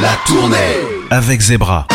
La tournée avec Zebra.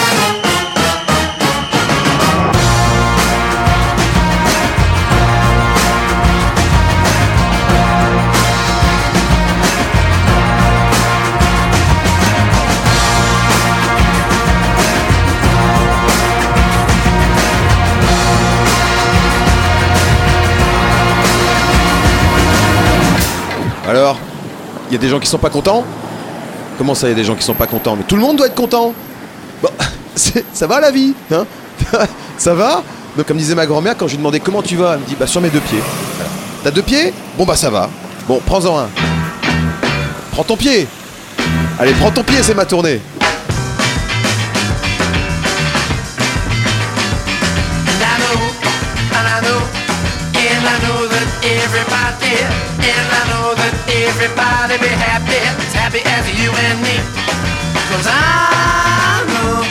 Alors, il y a des gens qui sont pas contents ? Comment ça, il y a des gens qui sont pas contents ? Mais tout le monde doit être content. Bon, ça va la vie, hein ? Ça va ? Donc comme disait ma grand-mère, quand je lui demandais comment tu vas, elle me dit sur mes deux pieds. Voilà. T'as deux pieds ? Bon bah ça va. Bon, prends-en un. Prends ton pied. Allez, prends ton pied, c'est ma tournée. Everybody be happy, as happy as you and me. 'Cause I know.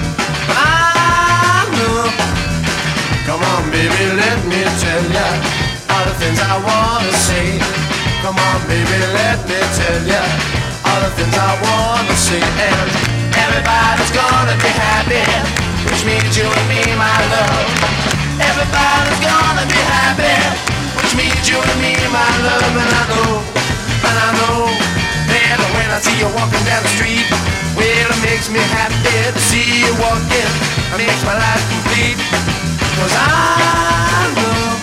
Come on baby, let me tell ya all the things I wanna say. Come on baby, let me tell ya all the things I wanna say. And everybody's gonna be happy, which means you and me, my love. Everybody's gonna be happy, which means you and me, my love. And I know, man, when I see you walking down the street, well, it makes me happy to see you walking. It makes my life complete. 'Cause I know.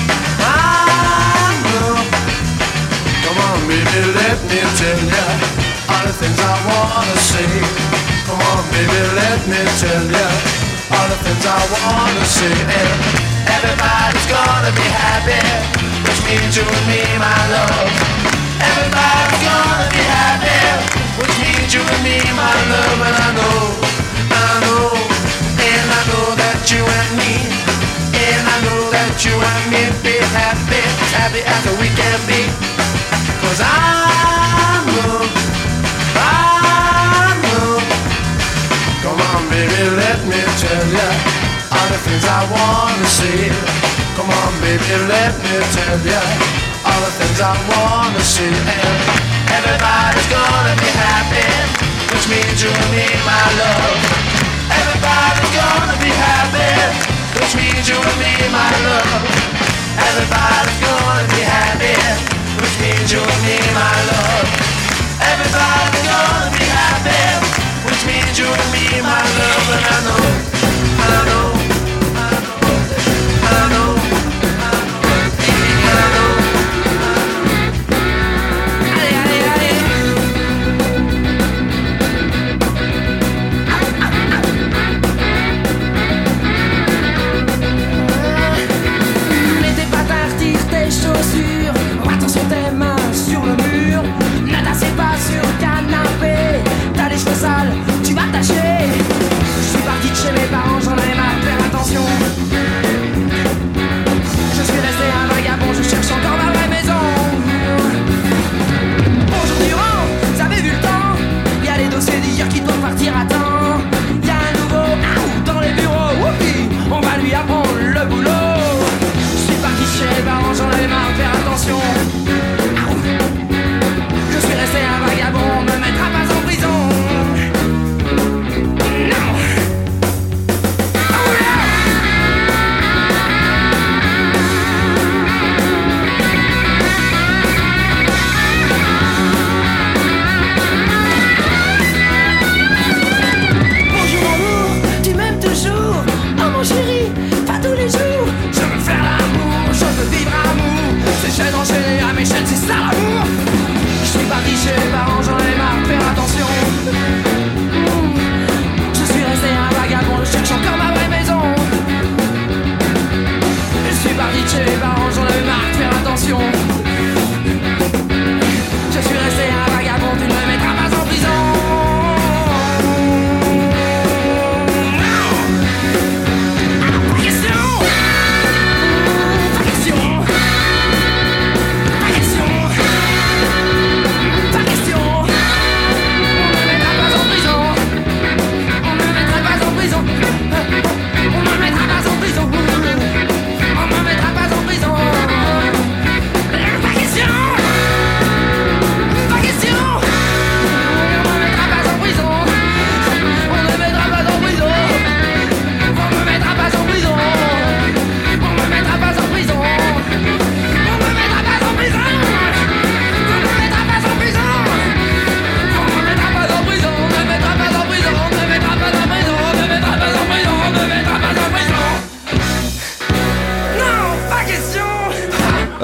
Come on, baby, let me tell ya all the things I wanna say. Come on, baby, let me tell ya all the things I wanna say. And everybody's gonna be happy, which means you and me, my love. Everybody's gonna be happy, which means you and me, my love. And I know, and I know that you and me, and I know that you and me be happy, as happy as we can be. 'Cause I know. Come on, baby, let me tell ya all the things I wanna say. Come on, baby, let me tell ya all the things I wanna see. And everybody's gonna be happy, which means you and me, my love. Everybody's gonna be happy, which means you and me, my love. Everybody's gonna be happy, which means you and me, my love. Everybody's gonna be happy, which means you and me, my love. And I know, and I know, and I know, and I know. Attention tes mains sur le mur, nada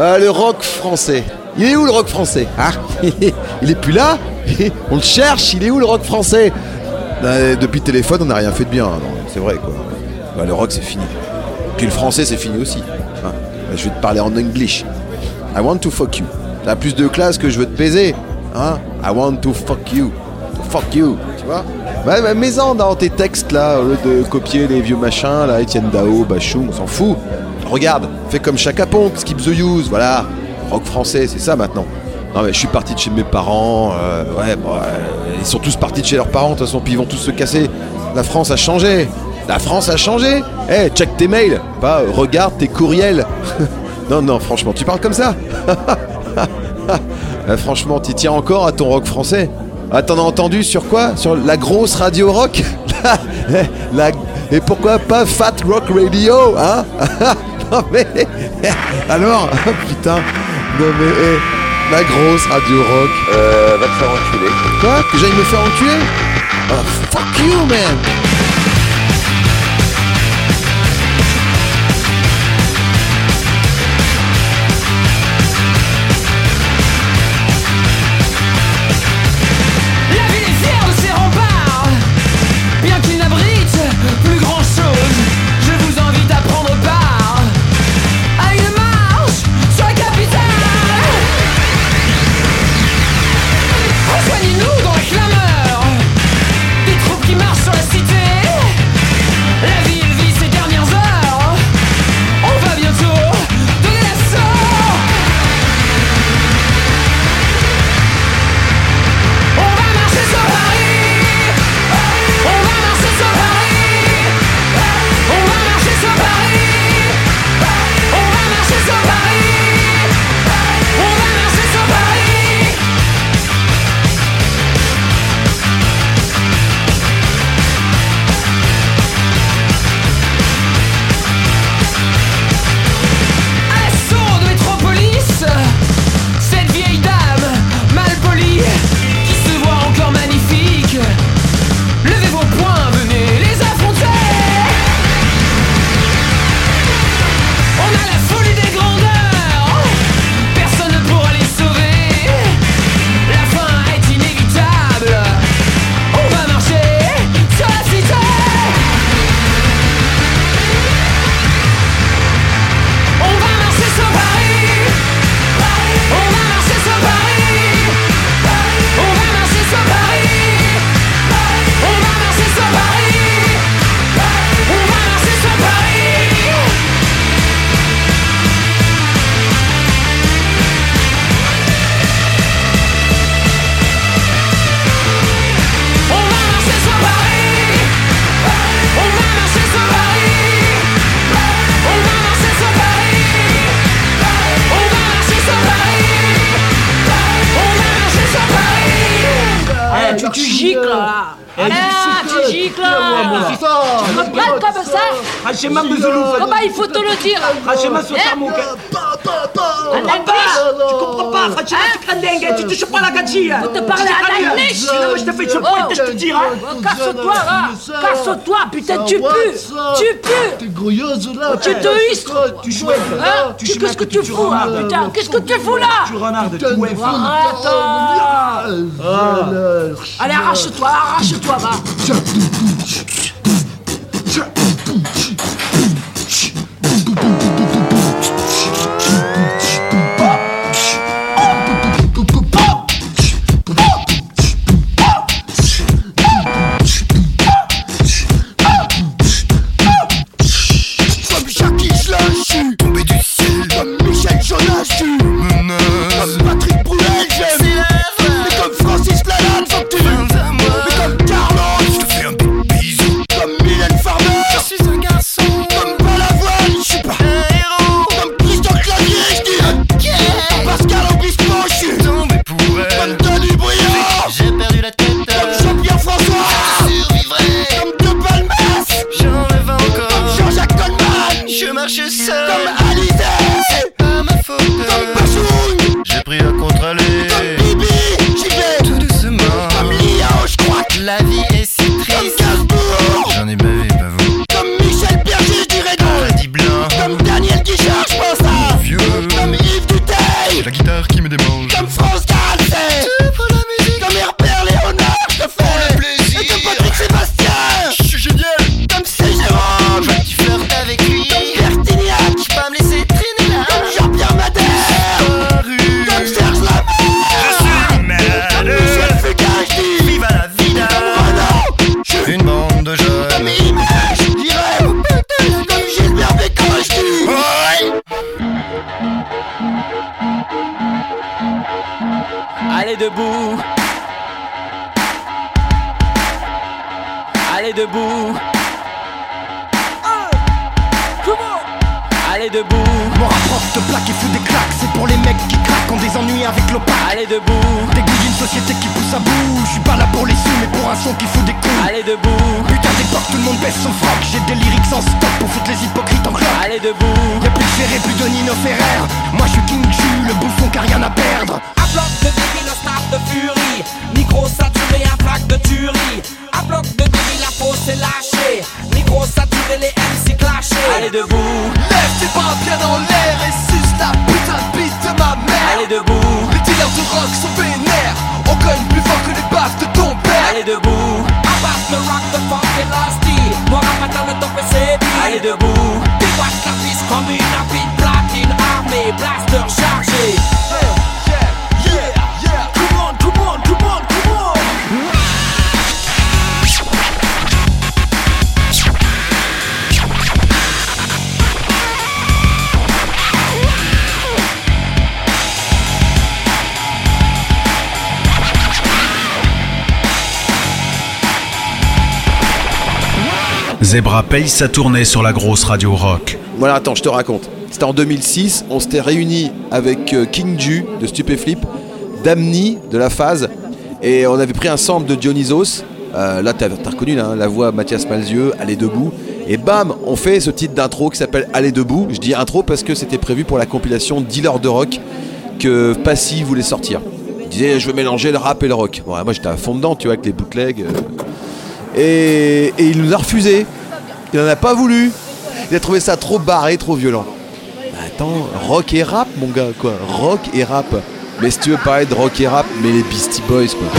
Le rock français. Il est où le rock français, hein? Il est plus là. On le cherche, il est où le rock français? Depuis le téléphone, on n'a rien fait de bien, hein. Non, c'est vrai quoi. Le rock c'est fini. Puis le français c'est fini aussi, hein. Je vais te parler en English. I want to fuck you. T'as plus de classe que je veux te baiser, hein? I want to fuck you. To fuck you, tu vois? Ouais, mets-en dans tes textes là, au lieu de copier les vieux machins là, Étienne Dao, Bachung, on s'en fout. Regarde, fais comme Chaka Ponk, skip the use, voilà. Rock français, c'est ça maintenant. Non mais je suis parti de chez mes parents, ils sont tous partis de chez leurs parents de toute façon, puis ils vont tous se casser. La France a changé. La France a changé. Check tes mails, pas regarde tes courriels. Non, franchement, tu parles comme ça? Franchement, t'y tiens encore à ton rock français? Ah, t'en as entendu sur quoi? Sur la grosse radio rock? Et pourquoi pas Fat Rock Radio, hein? Non mais... Alors, putain, non mais... La grosse radio rock. Va te faire enculer. Quoi? Que j'aille me faire enculer? Oh, fuck you, man! La ville est fière de ses remparts, bien qu'il n'abrite plus grand chose. Je vous invite à prendre part à une marche sur la capitale. Rejoignez-nous dans la clameur des troupes qui marchent sur la cité. La ville vit ses dernières heures. On va bientôt donner l'assaut. On va marcher sur Paris. On va marcher sur Paris. On va marcher sur Paris. On va marcher sur Paris. On va marcher sur Paris. À l'assaut de Métropolis, cette vieille dame mal polie qui se voit encore magnifique. Levez vos poings, venez les affronter. On a la folie des grandeurs, personne ne pourra les sauver. La fin est inévitable. On va marcher sur la cité. On va marcher sur Paris. On va marcher sur Paris. On va marcher sur Paris. On va marcher sur Paris. On va marcher sur Paris. On va marcher sur Paris. On va marcher sur Paris. On va marcher sur Paris. On va marcher sur Paris. On va marcher sur Paris. Tu gicles là. Tu gicles là. Tu me prends comme ça. Comment il faut te le dire? En anglais. Tu comprends pas, Franchement, tu crains dingue, tu touches pas la gâchille. Faut te parler en anglais. Je te fais ce point, je te dis, hein. Casse-toi là. Casse-toi, putain, tu pues. Tu pues. T'es grouilleuse là. Tu te hisses. Tu chouettes. Hein? Qu'est-ce que tu fous là, putain? Qu'est-ce que tu fous là? Tu renardes, tu ouèves. Arrête. Allez, arrache-toi, va. Comme Jackie, je lâche. Tombé du ciel. Comme Michel Jonas. Comme Patrick Bruel. Mais comme Francis Lalanne. Mais comme Carlos. Je te fais un bisou. Allez debout. Allez debout. Mon rapport te plaque et fout des claques. C'est pour les mecs qui craquent, ont des ennuis avec l'opaque. Allez debout. Des goûts d'une société qui pousse à bout. Je suis pas là pour les sous mais pour un son qui fout des coups. Allez debout. Putain d'époque, tout le monde baisse son froc. J'ai des lyrics sans stop pour foutre les hypocrites en cloque. Allez debout. Y'a plus de Ferré, plus de Nino Ferrer. Moi je suis King Ju, le bouffon qui a rien à perdre. Un bloc de débile, un staff de furie. Micro saturé, un flac de tuerie. Un bloc de débile, la fausse est lâchée. Micro saturé, les MC clashés. Allez debout. Lève tes bras bien en l'air et suce la putain de bite de ma mère. Allez debout. Les dealers de rock sont vénères. On cogne plus fort que les baffes de ton père. Allez debout. Abat le rock, the funk et l'hostie. Moi rapatin le top et c'est dit. Allez debout. Déboîte la piste comme une rapide platine armée. Blaster chargé. Zebra paye sa tournée sur la grosse radio rock. Voilà, attends, je te raconte. C'était en 2006, on s'était réunis avec King Ju de Stupéflip, Damni de La Phase, et on avait pris un sample de Dionysos. Là, t'as reconnu là, hein, la voix Mathias Malzieu, Allez debout. Et bam, on fait ce titre d'intro qui s'appelle Allez debout. Je dis intro parce que c'était prévu pour la compilation Dealer de rock que Passy voulait sortir. Il disait, je veux mélanger le rap et le rock. Bon, moi j'étais à fond dedans, tu vois, avec les bootlegs. Et il nous a refusé. Il n'en a pas voulu. Il a trouvé ça trop barré, trop violent. Bah attends, rock et rap, mon gars, quoi. Rock et rap. Mais si tu veux parler de rock et rap, mais les Beastie Boys, quoi.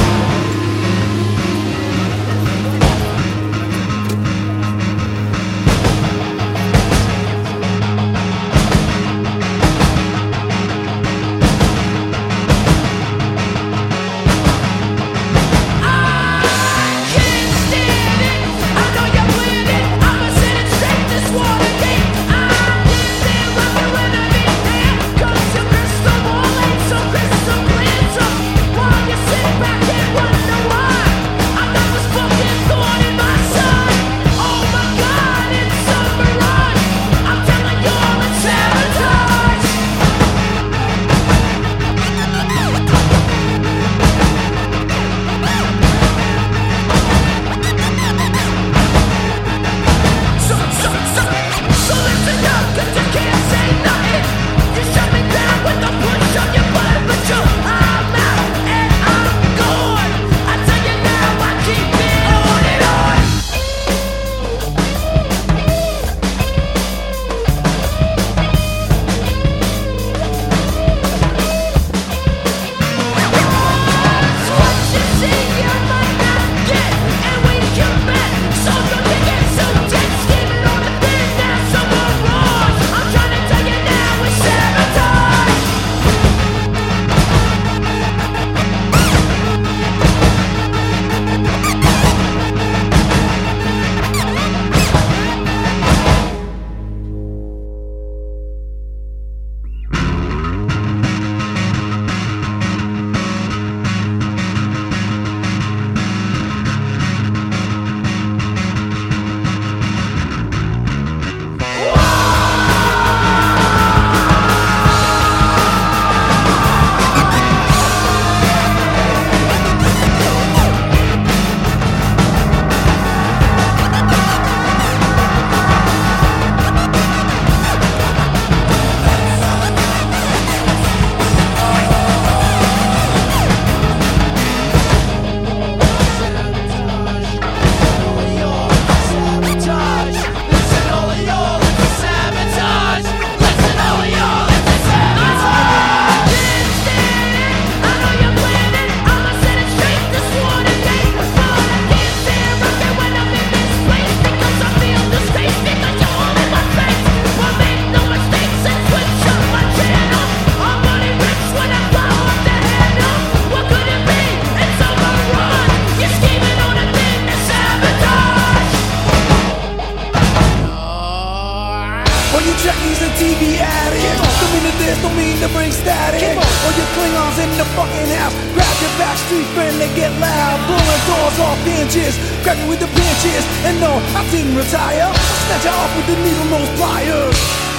All your Klingons in the fucking house, grab your backstreet friend, they get loud. Bullets all falls off inches, grab me with the pinches. And no, I didn't retire, I snatch her off with the needle nose pliers.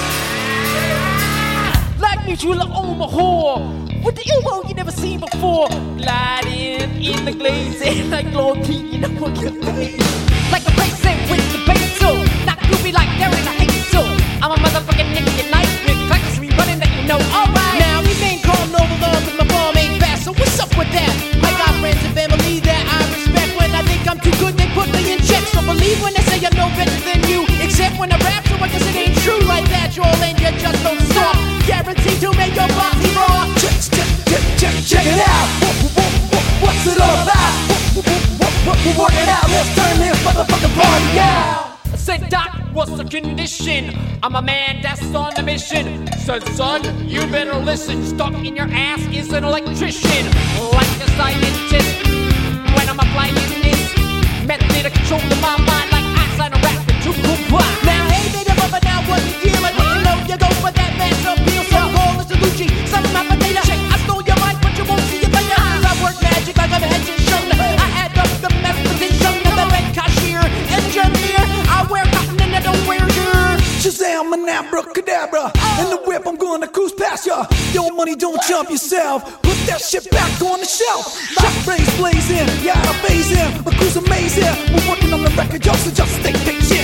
Like me, you own a whore with the elbow you never seen before. Gliding in the glaze, like Lord T, you know what you mean. Like a racing with the bass, so not groovy like Darren, I hate so. I'm a motherfucking nigga, night with practice me running that you know. Alright, now we ain't calling over long cause my form ain't fast. So what's up with that? I got friends and family that I respect. When I think I'm too good, they put me in check. So believe when they say I know better than you. Except when I rap, so I guess it ain't true like that. Joel and you just don't stop. Guaranteed to make your body raw. Check it out. What's it all about? We're working out. Let's turn this motherfucking party out. I said, Doc, what's the condition? I'm a man that's on a mission. Said, son, you better listen. Stuck in your ass is an electrician. Like a scientist, when I'm applying this method to control my mind, like I sign a rap to comply. Now, hey, baby, mama, now what you feeling? You know you go for that mass appeal. So call it Lucci, some of my potato. I stole your mind, but you won't see it later. I work magic like I'm head and shoulder. I add up the mathematician, the bank cashier, engineer. I wear cotton and I don't wear gear. Shazam, and abracadabra. In the whip, I'm gonna cruise past ya. Your money don't jump yourself. Put that shit back on the shelf. Shot rays blazing, yeah, I phase him. My crew's amazing. We're working on the record, y'all, so just stay patient.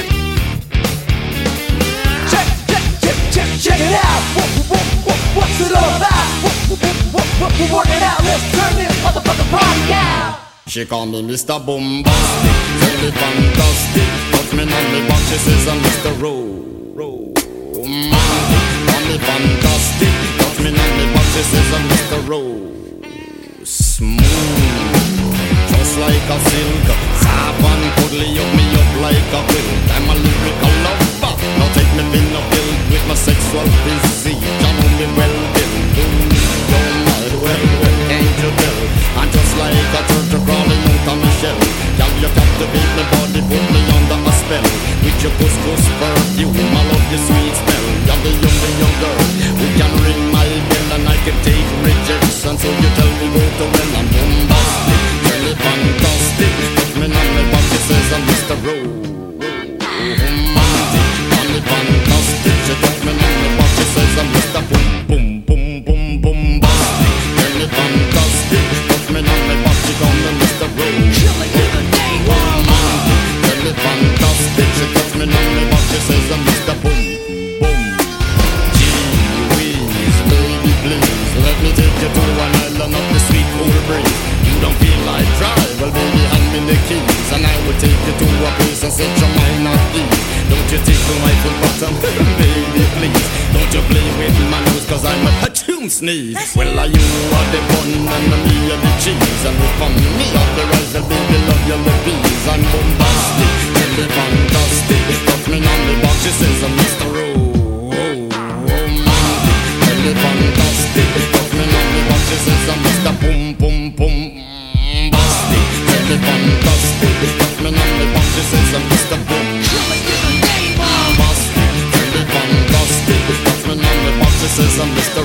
Check it out. What's it all about? We're working out. Let's turn this motherfucking party out. She call me Mr. Bombastic, tell me fantastic. Touch me on the back, she says I'm Mr. Romantic. Call me fantastic, touch me on the back, she says I'm Mr. Smooth, just like a silk. Soft and cuddly, up me up like a quilt. I'm a lyrical lover, now take me in a pill with my sexual physique. You know me well, Bill. Don't mind, well, can't you tell? I'm just like a turtle crawling out of my shell. Y'all, you captivate my body, put me under a spell. With your couscous perfume, I love your sweet smell. You're the young girl who can ring my bell, and I can take rejection. So you tell me go to well, I'm bombastic, really fantastic. Put me on my back, she says I'm Mr. Romantic. Really fantastic, she took me on my back, she says I'm Mr. Boom, boom, boom, boom, bombastic. Really fantastic, put me on my back, she call me Mr. Romantic. Really fantastic, she touch me on my back, she says I'm Mr. Boom, boom. Gee whiz, baby please, let me take you to an island of the sweet cool breeze. You don't feel like drive, well baby hand me the keys, and I will take you to a place and set your mind at ease. Don't you take my foot bottom, baby please. Don't you play with my nose, cause I'm a tune sneeze. Well you are the bun and me are the cheese, and if I'm me are the rice, well baby love you the bees. I'm bombastic, really fantastic. Touch me on the box, she says I'm Mr. Really fantastic. Touch me on the box, she says I'm Mr. Boom, boom, boom. Bastic, really fantastic. Touch me on the box, she says I'm Mr. Boom. Bastic, really fantastic. Touch me on the box, she says I'm Mr.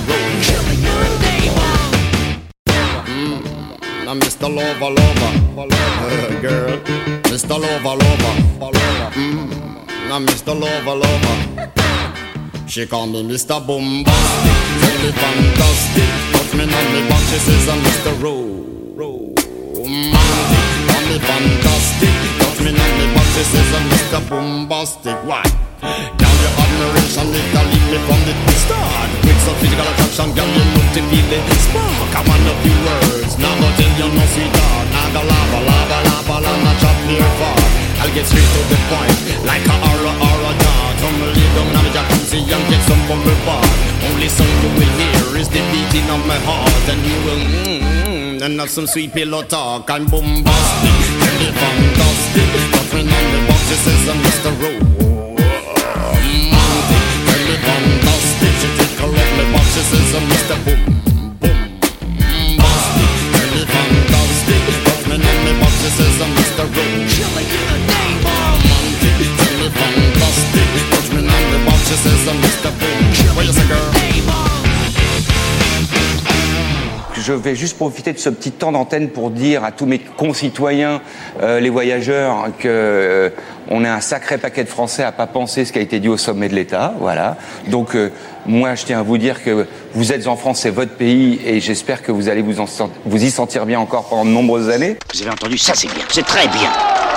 I'm Mr. Lover, girl. Mr. Lover, I'm Mr. Lover. She call me Mr. Bombastic, really fantastic. Touch me on the back, she says I'm Mr. Romantic. Call me fantastic. Touch me on the back, she says I'm Mr. Bombastic. Why? Now your admiration, it can lead me from the start. With some physical attraction, girl, you look to feel the spark. I want a few words, now go tell you no sweetheart. Now go lava, not chop near far. I'll get straight to the point, like a aura dog. Come lay down on the jacuzzi and get some bumble bath. Only song you will hear is the beating of my heart, and you will and have some sweet pillow talk. I'm bombastic, really fantastic. Touch me on the box, she says I'm Mr. Really fantastic. She tickle up the box, she says I'm Mr. Bombastic, really fantastic. Touch me on the box, she says I'm Mr. Romantic, really fantastic. Touch me on the box, she says I'm Mr. Boom. What you say, girl? Je je vais juste profiter de ce petit temps d'antenne pour dire à tous mes concitoyens, les voyageurs, que on est un sacré paquet de Français à pas penser ce qui a été dit au sommet de l'État. Voilà. Donc moi, je tiens à vous dire que vous êtes en France, c'est votre pays, et j'espère que vous allez vous y sentir bien encore pendant de nombreuses années. Vous avez entendu, ça c'est bien, c'est très bien.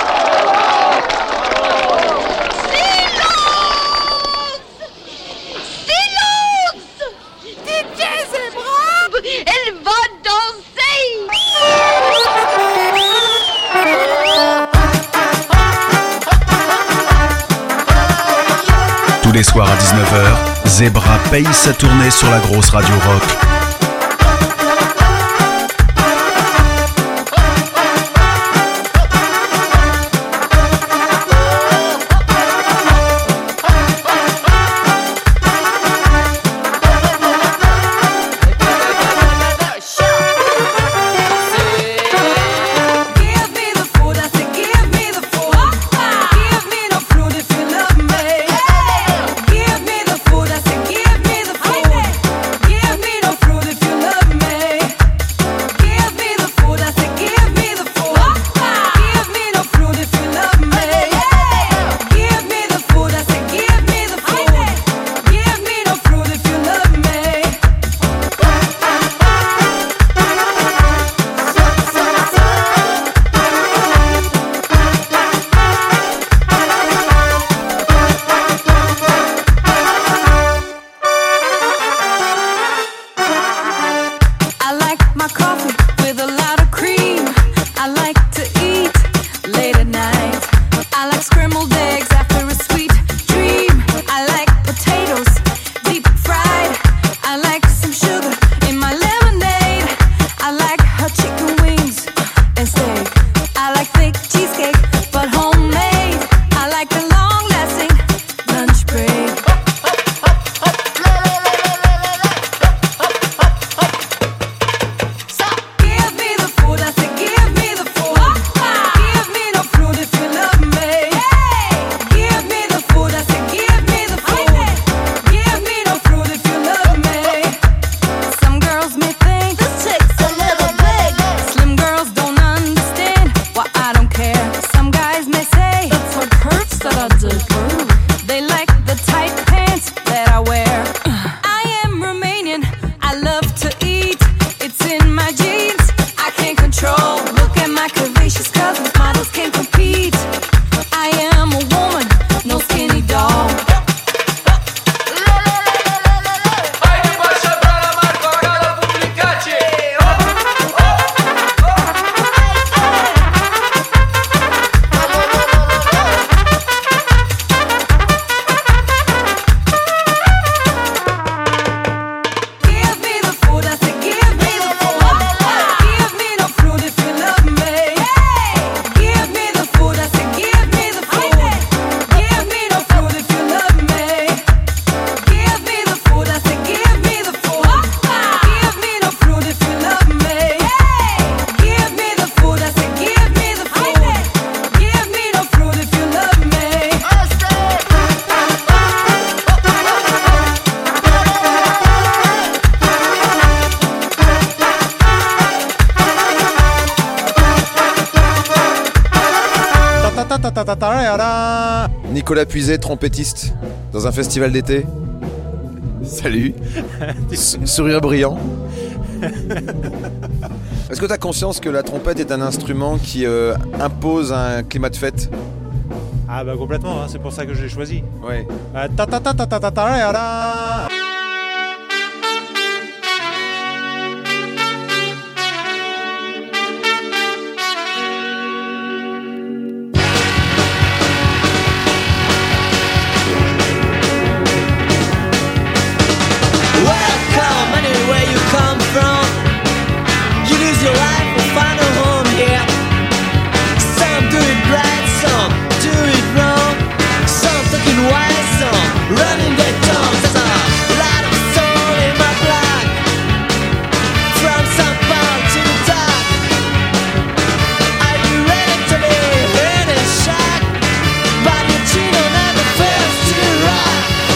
Elle va danser. Tous les soirs à 19h, Zebra paye sa tournée sur la grosse radio rock. Nicolas Puiset, trompettiste dans un festival d'été. Salut. Sourire brillant. Est-ce que tu as conscience que la trompette est un instrument qui impose un climat de fête? Ah bah complètement, hein, c'est pour ça que je l'ai choisi. Ouais.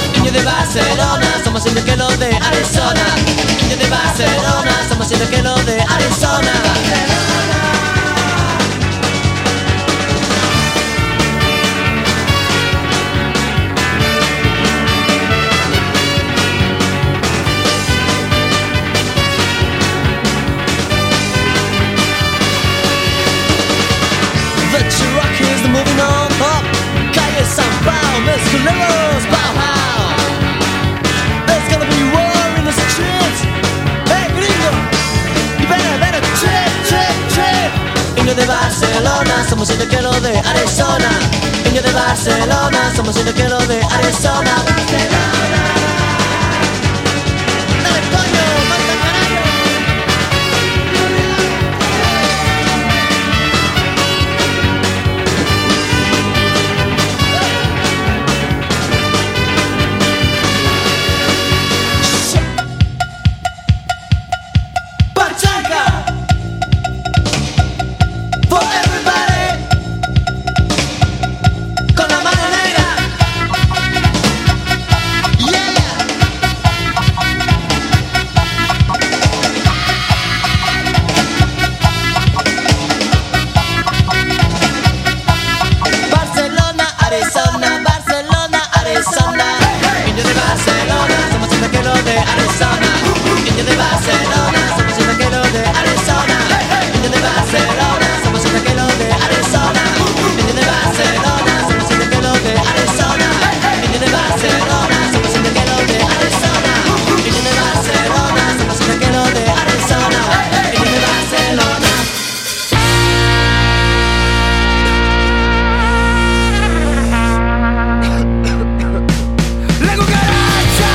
Barcelona, somos el que lo de Arizona. Yo de Barcelona, somos el que lo de Arizona. The Cherokees, they're moving on up. Calle San Pao, Mescaleros, Bauhaus. There's gonna be war in the streets. Hey, gringo, you better trip. Indio de Barcelona, somos el tequero de Arizona. Indio de Barcelona, somos el tequero de Arizona. Barcelona. Dale, coño, mata carajo. Pachanca for everybody. Con la mano negra. Yeah. Barcelona, Arizona, Barcelona, Arizona. Indio de Barcelona, somos el tequero de Arizona. Indio de Barcelona, somos el tequero de Arizona. Indio de Barcelona, somos el tequero de Arizona. Indio de Barcelona, somos el tequero de Arizona. Indio de Barcelona, somos el tequero de Arizona. Indio de Barcelona, somos el tequero de Arizona. Indio de Barcelona. La cucaracha,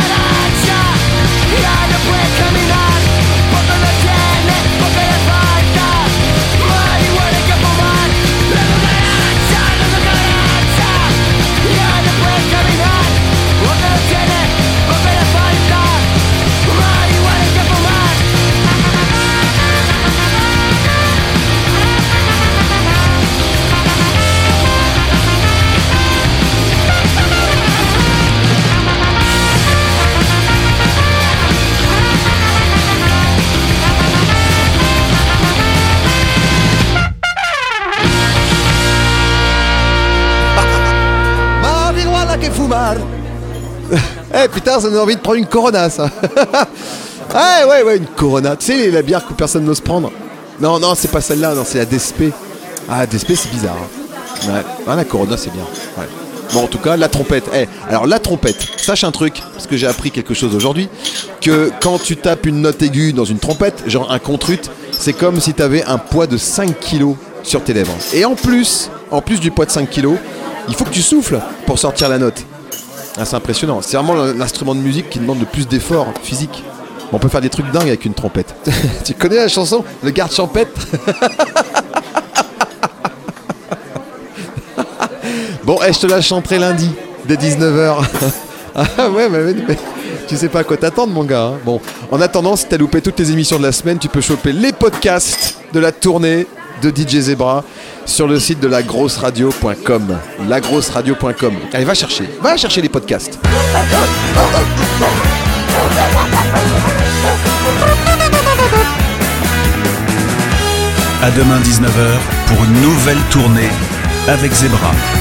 ya no puede caminar, porque no tiene, porque le falta marihuana que fumar. La cucaracha, ya no puede caminar, porque no tiene, porque le falta marihuana que fumar. Marijuana que fumar. Eh putain, ça me donne envie de prendre une Corona, ça. Ah ouais, une Corona. Tu sais, la bière que personne n'ose prendre. Non, c'est pas celle-là, non, c'est la DSP. Ah, DSP, c'est bizarre. Hein. Ouais, ah, la Corona, c'est bien. Ouais. Bon, en tout cas, la trompette. Alors, la trompette, sache un truc, parce que j'ai appris quelque chose aujourd'hui, que quand tu tapes une note aiguë dans une trompette, genre un contrut, c'est comme si t'avais un poids de 5 kilos sur tes lèvres. Et en plus du poids de 5 kilos, il faut que tu souffles pour sortir la note. Ah, c'est impressionnant. C'est vraiment l'instrument de musique qui demande le plus d'efforts physiques. On peut faire des trucs dingues avec une trompette. Tu connais la chanson Le garde champêtre? Bon, je te la chanterai lundi, dès 19h. Ah ouais, mais tu sais pas à quoi t'attendre, mon gars. Hein. Bon, en attendant, si t'as loupé toutes les émissions de la semaine, tu peux choper les podcasts de la tournée de DJ Zebra sur le site de lagrosseradio.com. Lagrosseradio.com. Allez, va chercher les podcasts. À demain 19h pour une nouvelle tournée avec Zebra.